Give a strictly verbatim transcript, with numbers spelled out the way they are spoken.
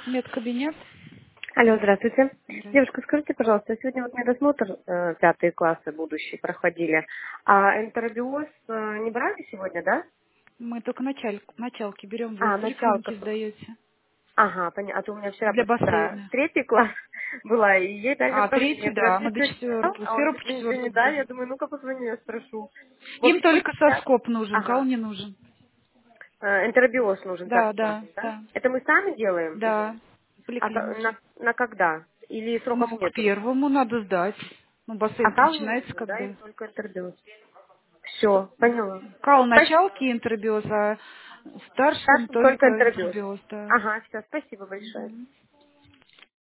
Медкабинет. Алло, здравствуйте. Здрасте. Девушка, скажите, пожалуйста, сегодня вот медосмотр э, пятые классы будущие проходили, а энтеробиоз э, не брали сегодня, да? Мы только началь... началки берем, вы А, поликлиники началка. сдаете. Ага, понятно. А то у меня вчера Для просто сестра бассейна. третий класс была, и ей дали А, направление. Я третий, говорю, да, а мы мне до сегодня сказал, четвертого. С а он первого говорит, по мне ничего не четвертый дали. Я будет. думаю, ну-ка позвоню, я спрошу. В Им общем, только будет пять. соскоп нужен, кал Ага. не нужен. Э, Энтеробиоз нужен Да, пятый класс, да, да? да, Это мы сами делаем да. его? В А ка- поликлинике. на, на когда? Или сроков Ну, к нету? первому надо сдать. Ну, А бассейн кал не начинается нужен, да, и когда? только энтеробиоз? Все, поняла. Кал Спасибо. началки и интербиоз, а старшим Старшим только только интербиоз. интербиоз, да. Ага, все, спасибо большое. Мгм.